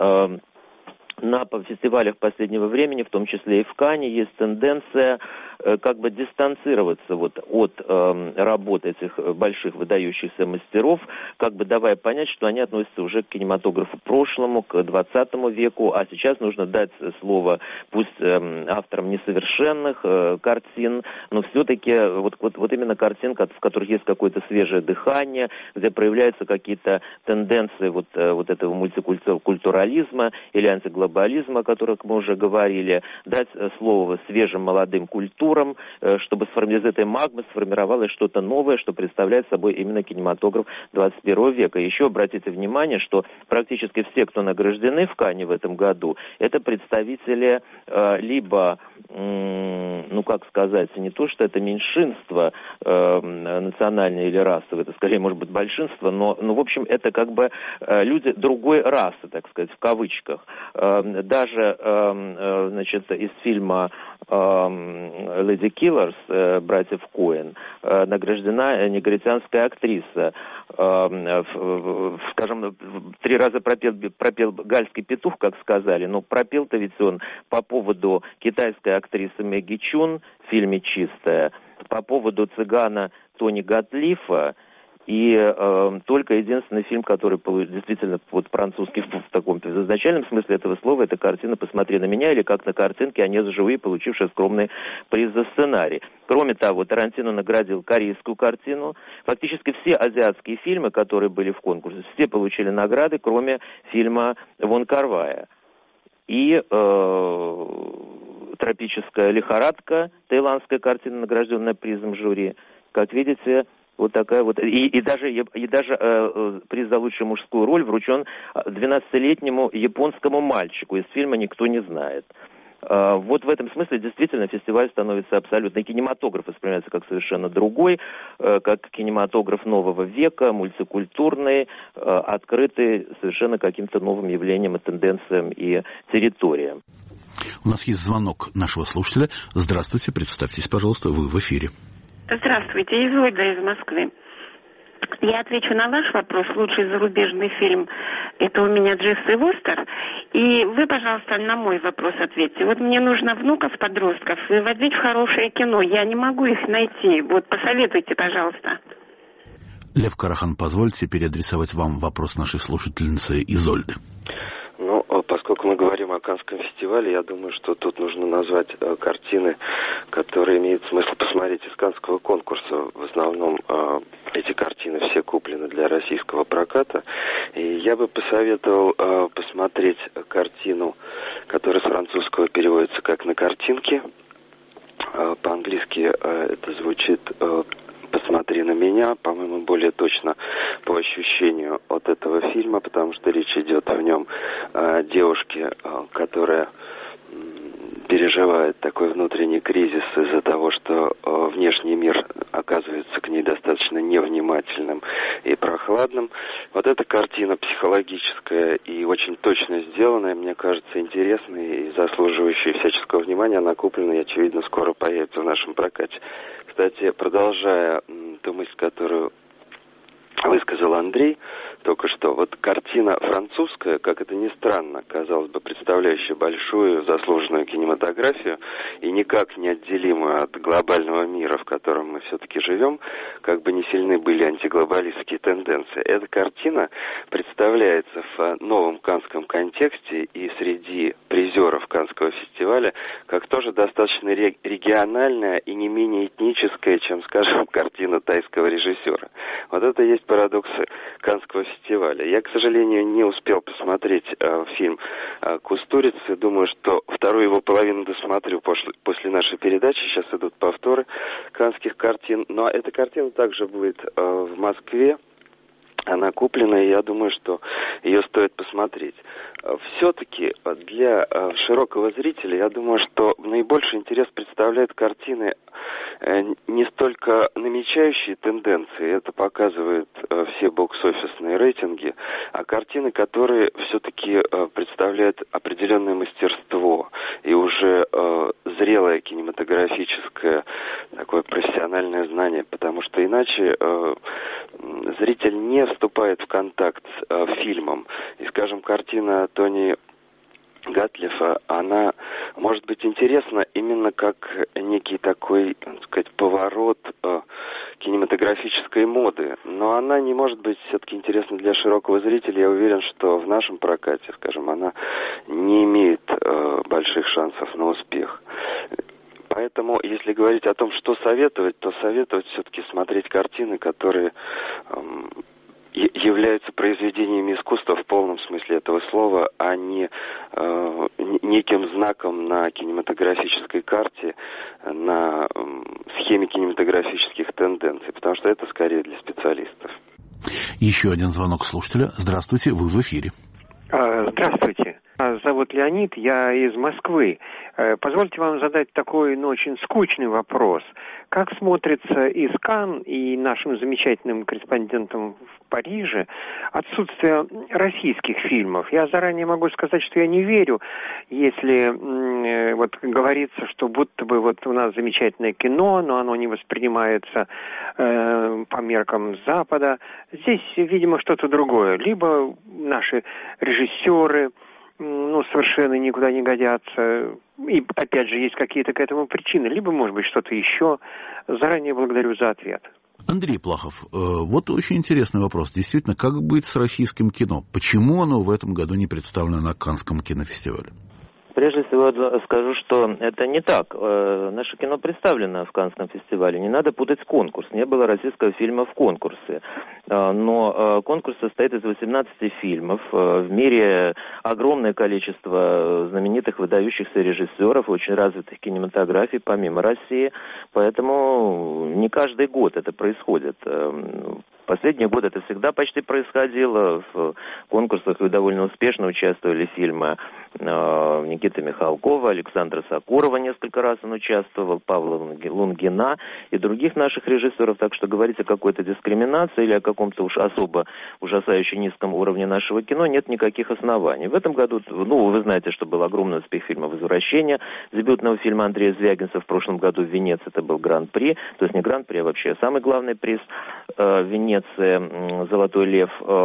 На фестивалях последнего времени, в том числе и в Канне, есть тенденция э, как бы дистанцироваться вот от э, работ этих больших выдающихся мастеров, как бы давая понять, что они относятся уже к кинематографу прошлому, к двадцатому веку, а сейчас нужно дать слово пусть э, авторам несовершенных э, картин, но все-таки вот, вот, вот именно картин, в которых есть какое-то свежее дыхание, где проявляются какие-то тенденции вот, э, вот этого мультикультурализма или антиглобализма, о которых мы уже говорили, дать слово свежим молодым культурам, чтобы из этой магмы сформировалось что-то новое, что представляет собой именно кинематограф двадцать первого века. Еще обратите внимание, что практически все, кто награждены в Канне в этом году, это представители э, либо, э, ну как сказать, не то, что это меньшинство э, национальное или расовое, это скорее может быть большинство, но, ну, в общем, это как бы э, люди другой расы, так сказать, в кавычках. Даже, значит, из фильма «Леди Киллерс» братьев Коэн награждена негритянская актриса. Скажем, три раза пропел, пропел гальский петух, как сказали, но пропел-то ведь он по поводу китайской актрисы Мэгги Чун в фильме «Чистая», по поводу цыгана Тони Готлифа И э, только единственный фильм, который действительно вот французский в таком изначальном смысле этого слова, это картина «Посмотри на меня» или «Как на картинке, они живые», получившая скромный приз за сценарий. Кроме того, Тарантино наградил корейскую картину. Фактически все азиатские фильмы, которые были в конкурсе, все получили награды, кроме фильма «Вон Кар-вая». И э, «Тропическая лихорадка», таиландская картина, награжденная призом жюри. Как видите, вот такая вот. И, и даже, и даже э, приз за лучшую мужскую роль вручен двенадцатилетнему японскому мальчику. Из фильма «Никто не знает». Э, вот в этом смысле действительно фестиваль становится абсолютно... И кинематограф воспринимается как совершенно другой, э, как кинематограф нового века, мультикультурный, э, открытый совершенно каким-то новым явлениям и тенденциям и территориям. У нас есть звонок нашего слушателя. Здравствуйте, представьтесь, пожалуйста, вы в эфире. Здравствуйте, Изольда из Москвы. Я отвечу на ваш вопрос. Лучший зарубежный фильм – это у меня «Дживс и Вустер». И вы, пожалуйста, на мой вопрос ответьте. Вот мне нужно внуков, подростков выводить в хорошее кино. Я не могу их найти. Вот посоветуйте, пожалуйста. Лев Карахан, позвольте переадресовать вам вопрос нашей слушательницы Изольды. Ну, поскольку мы говорим о Каннском фестивале, я думаю, что тут нужно назвать э, картины, которые имеют смысл посмотреть из Каннского конкурса. В основном э, эти картины все куплены для российского проката. И я бы посоветовал э, посмотреть картину, которая с французского переводится как «На картинке». Э, по-английски э, это звучит... Э, «Посмотри на меня», по-моему, более точно по ощущению от этого фильма, потому что речь идет в нем о девушке, которая переживает такой внутренний кризис из-за того, что внешний мир оказывается к ней достаточно невнимательным и прохладным. Вот эта картина психологическая и очень точно сделанная, мне кажется, интересной и заслуживающей всяческого внимания. Она куплена и, очевидно, скоро появится в нашем прокате. Кстати, продолжая ту мысль, которую высказал Андрей только что, вот картина французская, как это ни странно, казалось бы, представляющая большую заслуженную кинематографию и никак не отделимую от глобального мира, в котором мы все-таки живем, как бы не сильны были антиглобалистские тенденции. Эта картина представляется в новом каннском контексте и среди призеров Каннского фестиваля как тоже достаточно региональная и не менее этническая, чем, скажем, картина тайского режиссера. Вот это есть парадоксы Каннского фестиваля. Я, к сожалению, не успел посмотреть э, фильм э, «Кустурицы». Думаю, что вторую его половину досмотрю после, после нашей передачи. Сейчас идут повторы каннских картин. Но эта картина также будет э, в Москве. Она куплена, и я думаю, что ее стоит посмотреть. Все-таки для широкого зрителя, я думаю, что наибольший интерес представляют картины не столько намечающие тенденции, это показывают все бокс-офисные рейтинги, а картины, которые все-таки представляют определенное мастерство и уже зрелое кинематографическое такое профессиональное знание, потому что иначе зритель не вступает в контакт с э, фильмом. И, скажем, картина Тони Гатлифа, она может быть интересна именно как некий такой, так сказать, поворот э, кинематографической моды. Но она не может быть все-таки интересна для широкого зрителя. Я уверен, что в нашем прокате, скажем, она не имеет э, больших шансов на успех. Поэтому, если говорить о том, что советовать, то советовать все-таки смотреть картины, которые эм, являются произведениями искусства в полном смысле этого слова, а не э, неким знаком на кинематографической карте, на э, схеме кинематографических тенденций, потому что это скорее для специалистов. Еще один звонок слушателя. Здравствуйте, вы в эфире. Здравствуйте. Зовут Леонид, я из Москвы. Позвольте вам задать такой, ну, очень скучный вопрос. Как смотрится из Канн и нашим замечательным корреспондентам в Париже отсутствие российских фильмов? Я заранее могу сказать, что я не верю, если э, вот говорится, что будто бы вот у нас замечательное кино, но оно не воспринимается э, по меркам Запада. Здесь, видимо, что-то другое. Либо наши режиссеры ну, совершенно никуда не годятся. И, опять же, есть какие-то к этому причины. Либо, может быть, что-то еще. Заранее благодарю за ответ. Андрей Плахов, вот очень интересный вопрос. Действительно, как быть с российским кино? Почему оно в этом году не представлено на Каннском кинофестивале? Прежде всего скажу, что это не так. Наше кино представлено в Каннском фестивале. Не надо путать с конкурсом. Не было российского фильма в конкурсе. Но конкурс состоит из восемнадцати фильмов. В мире огромное количество знаменитых выдающихся режиссеров, очень развитых кинематографий, помимо России. Поэтому не каждый год это происходит. Последние годы это всегда почти происходило. В конкурсах довольно успешно участвовали фильмы Никиты Михалкова, Александра Сокурова, несколько раз он участвовал, Павла Лунгина и других наших режиссеров. Так что говорить о какой-то дискриминации или о каком-то уж особо ужасающе низком уровне нашего кино нет никаких оснований. В этом году, ну, вы знаете, что был огромный успех фильма «Возвращение», дебютного фильма Андрея Звягинцева. В прошлом году в Венеции это был гран-при, то есть не гран-при, а вообще самый главный приз в Венеции, «Золотой лев».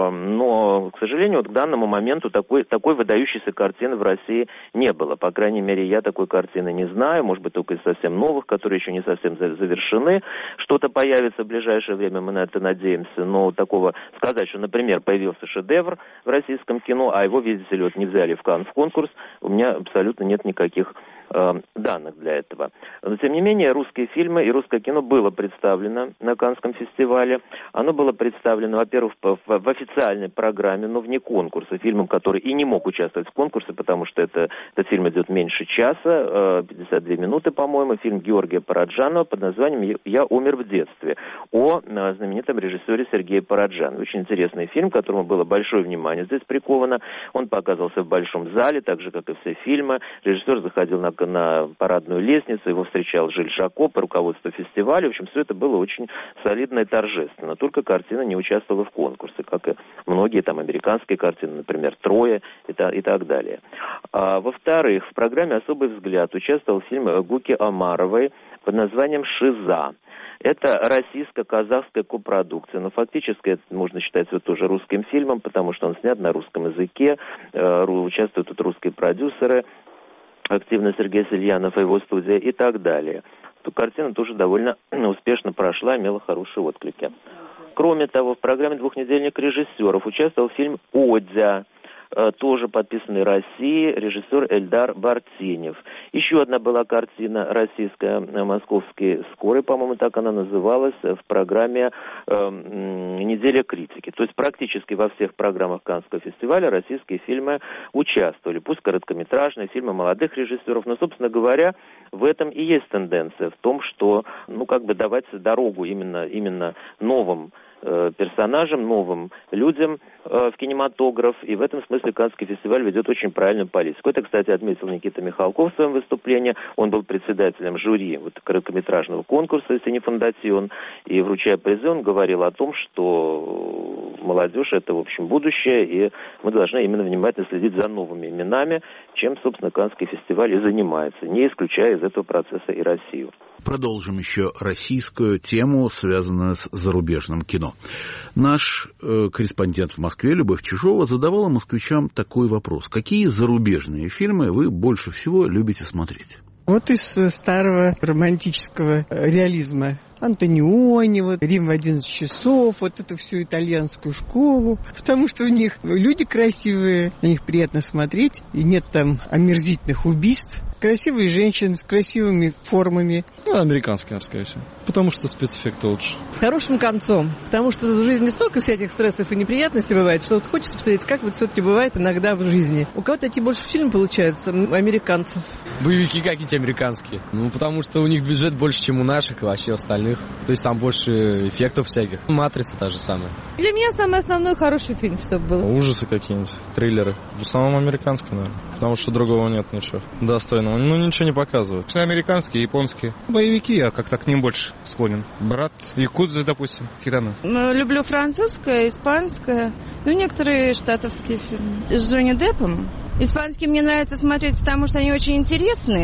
Но, к сожалению, вот к данному моменту такой, такой выдающейся картины в России не было. По крайней мере, я такой картины не знаю. Может быть, только из совсем новых, которые еще не совсем завершены. Что-то появится в ближайшее время, мы на это надеемся. Но такого сказать, что, например, появился шедевр в российском кино, а его, видите ли, вот не взяли в Канн в конкурс, у меня абсолютно нет никаких э, данных для этого. Но, тем не менее, русские фильмы и русское кино было представлено на Каннском фестивале. Оно было представлено, во-первых, в, в, в официальной программе, но вне конкурса, фильмом, который и не мог участвовать в конкурсе, потому что это, этот фильм идет меньше часа, пятьдесят две минуты, по-моему, фильм Георгия Параджанова под названием «Я умер в детстве», о знаменитом режиссере Сергее Параджанове. Очень интересный фильм, к которому было большое внимание здесь приковано. Он показывался в большом зале, так же, как и все фильмы. Режиссер заходил на, на парадную лестницу, его встречал Жиль Шако, по руководству фестиваля. В общем, все это было очень солидно и торжественно. Только картина не участвовала в конкурсе, как и многие там американские картины, например, «Троя» и, та, и так далее. А, во-вторых, в программе «Особый взгляд» участвовал фильм Гуки Омаровой под названием «Шиза». Это российско-казахская копродукция, но фактически это можно считать вот тоже русским фильмом, потому что он снят на русском языке, э, участвуют тут русские продюсеры, активно Сергей Сельянов и его студия и так далее. Эта картина тоже довольно успешно прошла, имела хорошие отклики. Кроме того, в программе «Двухнедельник режиссеров» участвовал фильм «Одя», тоже подписанный Россией, режиссер Эльдар Бартенев. Еще одна была картина российская, «Московский скорый», по-моему, так она называлась, в программе э, «Неделя критики». То есть практически во всех программах Каннского фестиваля российские фильмы участвовали. Пусть короткометражные, фильмы молодых режиссеров, но, собственно говоря, в этом и есть тенденция, в том, что, ну, как бы давать дорогу именно, именно новым персонажам, новым людям э, в кинематограф. И в этом смысле Каннский фестиваль ведет очень правильную политику. Это, кстати, отметил Никита Михалков в своем выступлении. Он был председателем жюри вот, короткометражного конкурса «Синефондацион». И, вручая призы, он говорил о том, что молодежь — это, в общем, будущее, и мы должны именно внимательно следить за новыми именами, чем, собственно, Каннский фестиваль и занимается, не исключая из этого процесса и Россию. Продолжим еще российскую тему, связанную с зарубежным кино. Наш э, корреспондент в Москве Любовь Чижова задавала москвичам такой вопрос. Какие зарубежные фильмы вы больше всего любите смотреть? Вот из старого романтического реализма. Антониони, вот, Рим в одиннадцать часов, вот эту всю итальянскую школу, потому что у них люди красивые, на них приятно смотреть, и нет там омерзительных убийств. Красивые женщины с красивыми формами. Ну, американский, наверное, скорее всего. Потому что спецэффекты лучше. С хорошим концом. Потому что в жизни столько всяких стрессов и неприятностей бывает, что вот хочется посмотреть, как вот все-таки бывает иногда в жизни. У кого-то такие больше фильмы получаются, у американцев. Боевики какие-нибудь американские. Ну, потому что у них бюджет больше, чем у наших и вообще остальных. То есть там больше эффектов всяких. Матрица та же самая. Для меня самый основной хороший фильм, чтобы был. Ужасы какие-нибудь, триллеры. В основном американский, наверное. Потому что другого нет ничего достойного. Ну, ничего не показывают. Американские, японские. Боевики, я как-то к ним больше склонен. Брат, якудзы, допустим, китаны. Люблю французское, испанское. Ну, некоторые штатовские фильмы. С Джонни Деппом. Испанские мне нравится смотреть, потому что они очень интересные.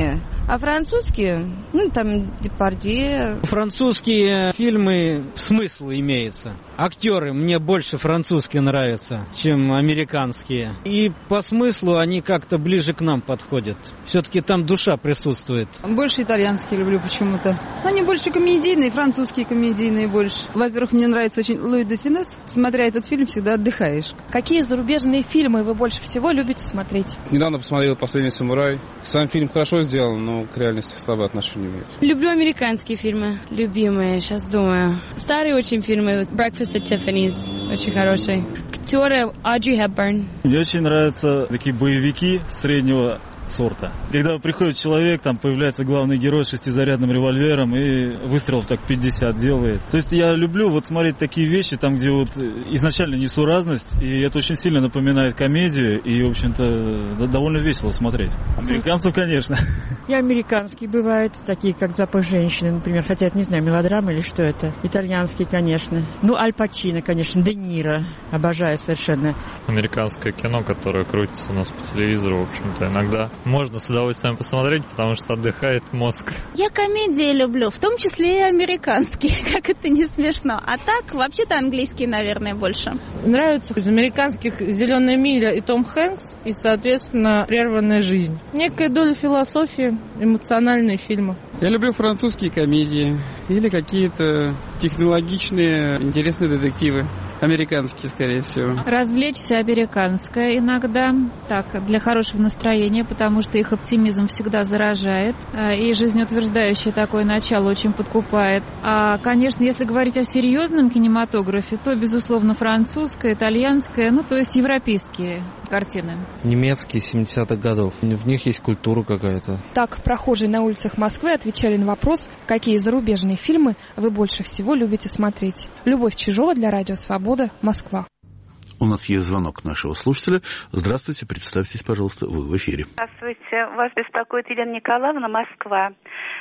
А французские, ну, там, Депардье. Французские фильмы смысл имеется. Актеры мне больше французские нравятся, чем американские. И по смыслу они как-то ближе к нам подходят. Все-таки там душа присутствует. Больше итальянские люблю почему-то. Они больше комедийные, французские комедийные больше. Во-первых, мне нравится очень Луи де Фюнес. Смотря этот фильм, всегда отдыхаешь. Какие зарубежные фильмы вы больше всего любите смотреть? Недавно посмотрел «Последний самурай». Сам фильм хорошо сделан, но к реальности слабое отношение имеет. Люблю американские фильмы. Любимые, сейчас думаю. Старые очень фильмы. «Breakfast at Tiffany's» очень хороший. Актеры Одри Хепберн. Мне очень нравятся такие боевики среднего сорта. Когда приходит человек, там появляется главный герой с шестизарядным револьвером и выстрелов так пятьдесят делает. То есть я люблю вот смотреть такие вещи, там, где вот изначально несуразность, и это очень сильно напоминает комедию, и, в общем-то, довольно весело смотреть. Американцев, конечно. И американские бывают, такие как «Запах женщины», например, хотя это, не знаю, мелодрама или что это. Итальянские, конечно. Ну, Аль Пачино, конечно, Де Ниро. Обожаю совершенно. Американское кино, которое крутится у нас по телевизору, в общем-то, иногда можно с удовольствием посмотреть, потому что отдыхает мозг. Я комедии люблю, в том числе и американские, как это не смешно. А так, вообще-то английские, наверное, больше. Нравятся из американских «Зеленая миля» и Том Хэнкс, и, соответственно, «Прерванная жизнь». Некая доля философии, эмоциональные фильмы. Я люблю французские комедии или какие-то технологичные, интересные детективы. Американские, скорее всего. Развлечься американское иногда, так, для хорошего настроения, потому что их оптимизм всегда заражает, и жизнеутверждающее такое начало очень подкупает. А, конечно, если говорить о серьезном кинематографе, то, безусловно, французское, итальянское, ну, то есть европейские картины. Немецкие семидесятых годов. В них есть культура какая-то. Так, прохожие на улицах Москвы отвечали на вопрос, какие зарубежные фильмы вы больше всего любите смотреть. Любовь Чижова для Радио Свобода, Москва. У нас есть звонок нашего слушателя. Здравствуйте, представьтесь, пожалуйста, вы в эфире. Здравствуйте, вас беспокоит Елена Николаевна, Москва.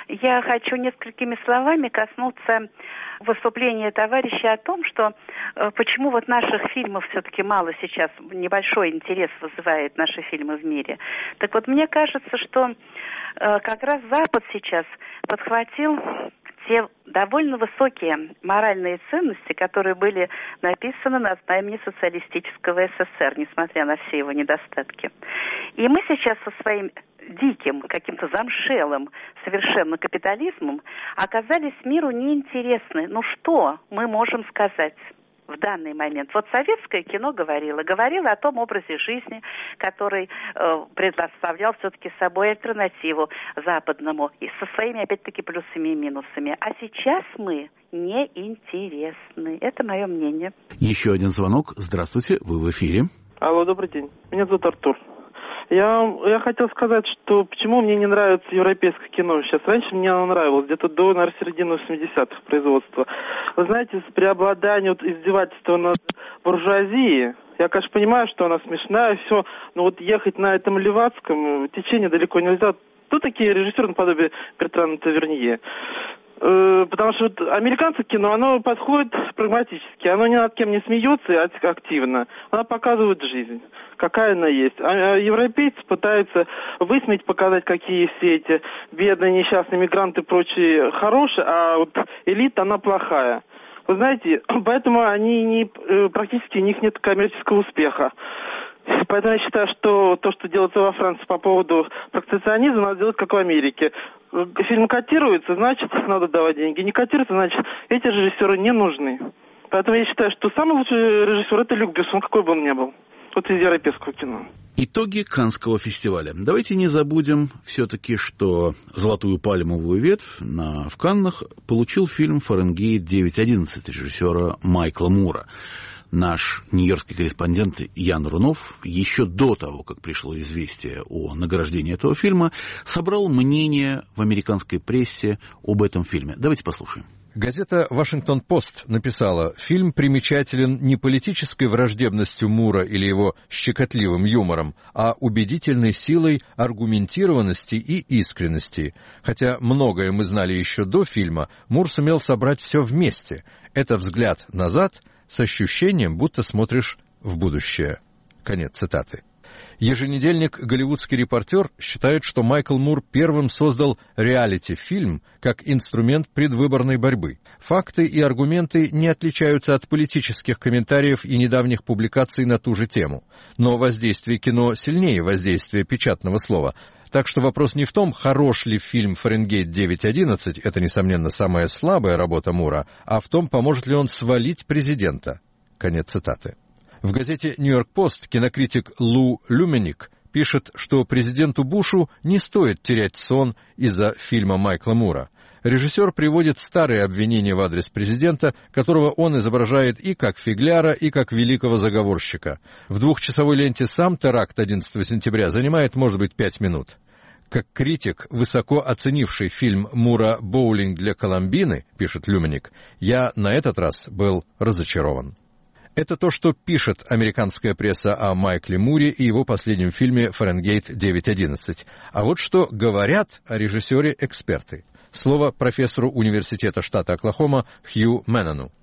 Я хочу несколькими словами коснуться выступления товарища о том, что э, почему вот наших фильмов все-таки мало сейчас, небольшой интерес вызывает наши фильмы в мире. Так вот, мне кажется, что э, как раз Запад сейчас подхватил те довольно высокие моральные ценности, которые были написаны на знамени социалистического СССР, несмотря на все его недостатки. И мы сейчас со своим диким, каким-то замшелым совершенно капитализмом оказались миру неинтересны. Ну что мы можем сказать в данный момент? Вот советское кино говорило, говорило о том образе жизни, который э, предоставлял все-таки собой альтернативу западному, и со своими, опять-таки, плюсами и минусами. А сейчас мы неинтересны. Это мое мнение. Еще один звонок. Здравствуйте, вы в эфире. Алло, добрый день. Меня зовут Артур. Я, я хотел сказать, что почему мне не нравится европейское кино сейчас. Раньше мне оно нравилось, где-то до, наверное, середины восьмидесятых производства. Вы знаете, с преобладанием вот, издевательства над буржуазией, я, конечно, понимаю, что она смешная, все, но вот ехать на этом левацком течении далеко нельзя. Тут такие режиссеры наподобие Бертрана Тавернье. Потому что вот американское кино, оно подходит прагматически, оно ни над кем не смеется активно, оно показывает жизнь, какая она есть. А европейцы пытаются высмеять, показать, какие все эти бедные, несчастные мигранты и прочие хорошие, а вот элита, она плохая. Вы знаете, поэтому они не, практически у них нет коммерческого успеха. Поэтому я считаю, что то, что делается во Франции по поводу протекционизма, надо делать как в Америке. Фильм котируется, значит, надо давать деньги. Не котируется, значит, эти режиссеры не нужны. Поэтому я считаю, что самый лучший режиссер – это Люк Бессон, какой бы он ни был. Вот из европейского кино. Итоги Каннского фестиваля. Давайте не забудем все-таки, что «Золотую пальмовую ветвь» на, в Каннах получил фильм «Фаренгейт девять одиннадцать» режиссера Майкла Мура. Наш нью-йоркский корреспондент Ян Рунов еще до того, как пришло известие о награждении этого фильма, собрал мнение в американской прессе об этом фильме. Давайте послушаем. Газета «Вашингтон-Пост» написала: «Фильм примечателен не политической враждебностью Мура или его щекотливым юмором, а убедительной силой аргументированности и искренности. Хотя многое мы знали еще до фильма, Мур сумел собрать все вместе. Это взгляд назад с ощущением, будто смотришь в будущее». Конец цитаты. Еженедельник «Голливудский репортер» считает, что Майкл Мур первым создал реалити-фильм как инструмент предвыборной борьбы. Факты и аргументы не отличаются от политических комментариев и недавних публикаций на ту же тему. Но воздействие кино сильнее воздействия печатного слова. Так что вопрос не в том, хорош ли фильм «Фаренгейт девять одиннадцать», это, несомненно, самая слабая работа Мура, а в том, поможет ли он свалить президента. Конец цитаты. В газете «Нью-Йорк Пост» кинокритик Лу Люменик пишет, что президенту Бушу не стоит терять сон из-за фильма Майкла Мура. Режиссер приводит старые обвинения в адрес президента, которого он изображает и как фигляра, и как великого заговорщика. В двухчасовой ленте сам теракт одиннадцатого сентября занимает, может быть, пять минут. Как критик, высоко оценивший фильм Мура «Боулинг для Коломбины», пишет Люменик, я на этот раз был разочарован. Это то, что пишет американская пресса о Майкле Муре и его последнем фильме «Фаренгейт девять одиннадцать». А вот что говорят о режиссере эксперты. Слово профессору университета штата Оклахома Хью Меннону.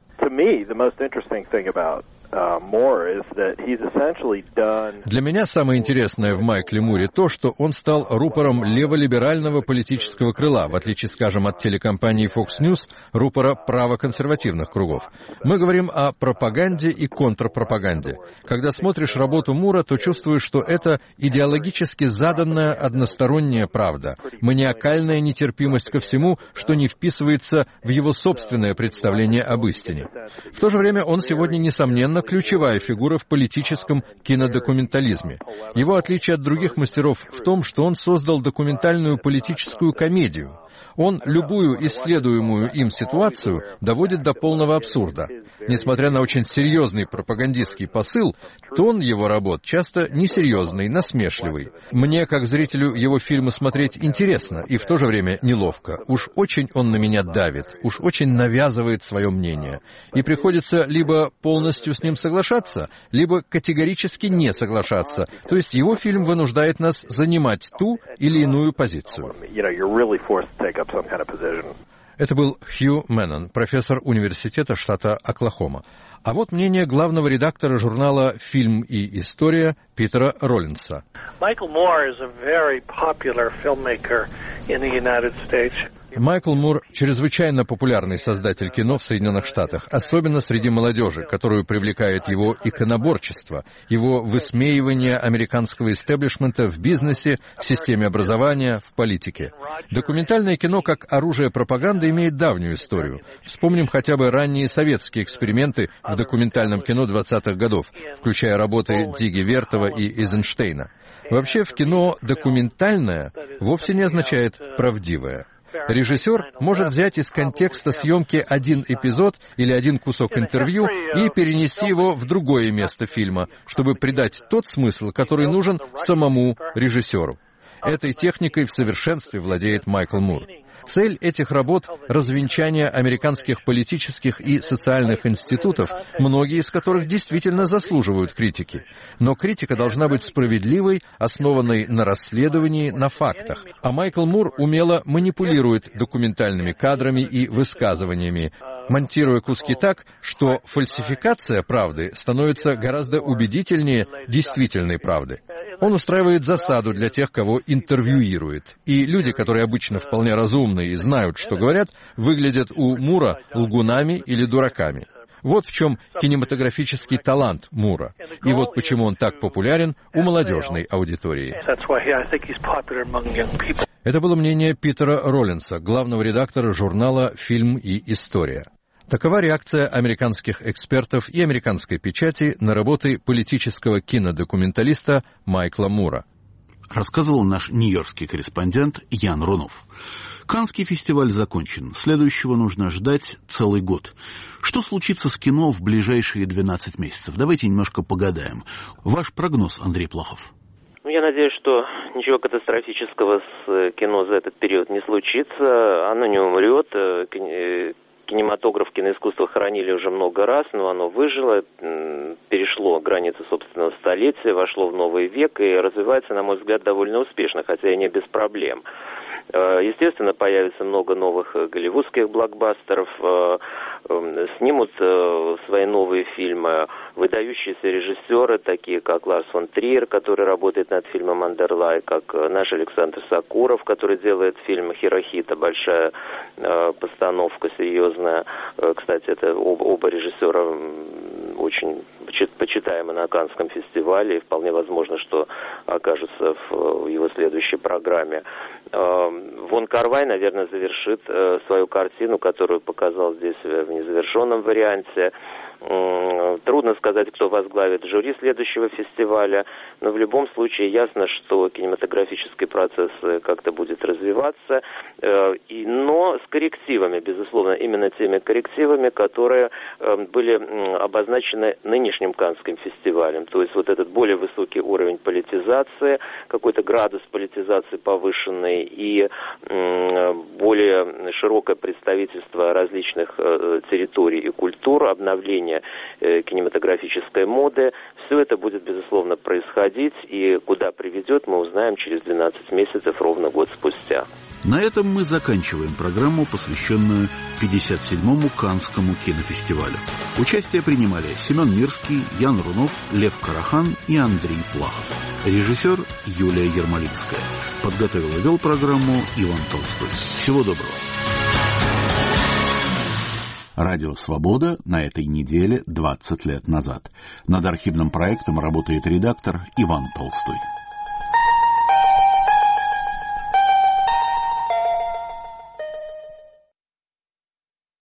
Для меня самое интересное в Майкле Муре то, что он стал рупором леволиберального политического крыла, в отличие, скажем, от телекомпании Fox News, рупора правоконсервативных кругов. Мы говорим о пропаганде и контрпропаганде. Когда смотришь работу Мура, то чувствуешь, что это идеологически заданная односторонняя правда, маниакальная нетерпимость ко всему, что не вписывается в его собственное представление об истине. В то же время он сегодня, несомненно, ключевая фигура в политическом кинодокументализме. Его отличие от других мастеров в том, что он создал документальную политическую комедию. Он любую исследуемую им ситуацию доводит до полного абсурда. Несмотря на очень серьезный пропагандистский посыл, тон его работ часто несерьезный, насмешливый. Мне, как зрителю, его фильмы смотреть интересно и в то же время неловко. Уж очень он на меня давит, уж очень навязывает свое мнение. И приходится либо полностью с ним соглашаться, либо категорически не соглашаться. То есть его фильм вынуждает нас занимать ту или иную позицию. Это был Хью Меннон, профессор университета штата Оклахома. А вот мнение главного редактора журнала «Фильм и история» Питера Роллинса. Майкл Мур is a very popular filmmaker in the United States. Майкл Мур – чрезвычайно популярный создатель кино в Соединенных Штатах, особенно среди молодежи, которую привлекает его иконоборчество, его высмеивание американского истеблишмента в бизнесе, в системе образования, в политике. Документальное кино как оружие пропаганды имеет давнюю историю. Вспомним хотя бы ранние советские эксперименты в документальном кино двадцатых годов, включая работы Диги Вертова и Эйзенштейна. Вообще в кино «документальное» вовсе не означает «правдивое». Режиссер может взять из контекста съемки один эпизод или один кусок интервью и перенести его в другое место фильма, чтобы придать тот смысл, который нужен самому режиссеру. Этой техникой в совершенстве владеет Майкл Мур. Цель этих работ — развенчание американских политических и социальных институтов, многие из которых действительно заслуживают критики. Но критика должна быть справедливой, основанной на расследовании, на фактах. А Майкл Мур умело манипулирует документальными кадрами и высказываниями, монтируя куски так, что фальсификация правды становится гораздо убедительнее действительной правды. Он устраивает засаду для тех, кого интервьюирует. И люди, которые обычно вполне разумны и знают, что говорят, выглядят у Мура лгунами или дураками. Вот в чем кинематографический талант Мура. И вот почему он так популярен у молодежной аудитории. Это было мнение Питера Роллинса, главного редактора журнала «Фильм и история». Такова реакция американских экспертов и американской печати на работы политического кинодокументалиста Майкла Мура. Рассказывал наш нью-йоркский корреспондент Ян Рунов. Каннский фестиваль закончен. Следующего нужно ждать целый год. Что случится с кино в ближайшие двенадцать месяцев? Давайте немножко погадаем. Ваш прогноз, Андрей Плохов. Ну, я надеюсь, что ничего катастрофического с кино за этот период не случится. Оно не умрет. кинематограф, киноискусство хоронили уже много раз, но оно выжило, перешло границы собственного столетия, вошло в новый век и развивается, на мой взгляд, довольно успешно, хотя и не без проблем. Естественно, появится много новых голливудских блокбастеров, снимут свои новые фильмы выдающиеся режиссеры, такие как Ларс фон Триер, который работает над фильмом «Андерлай», как наш Александр Сакуров, который делает фильм «Хирохита», большая постановка, серьезная. Кстати, это оба, оба режиссера очень почитаемы на Каннском фестивале, и вполне возможно, что окажутся в его следующей программе. Вон Кар-вай, наверное, завершит свою картину, которую показал здесь в незавершенном варианте. Трудно сказать, кто возглавит жюри следующего фестиваля, но в любом случае ясно, что кинематографический процесс как-то будет развиваться, но с коррективами, безусловно, именно теми коррективами, которые были обозначены нынешним Каннским фестивалем. То есть вот этот более высокий уровень политизации, какой-то градус политизации повышенный и более широкое представительство различных территорий и культур, обновление кинематографической моды. Все это будет, безусловно, происходить, и куда приведет, мы узнаем через двенадцать месяцев, ровно год спустя. На этом мы заканчиваем программу, посвященную пятьдесят седьмому Каннскому кинофестивалю. Участие принимали Семен Мирский, Ян Рунов, Лев Карахан и Андрей Плахов. Режиссер Юлия Ермолинская. Подготовил и вел программу Иван Толстой. Всего доброго. Радио «Свобода» на этой неделе двадцать лет назад. Над архивным проектом работает редактор Иван Толстой.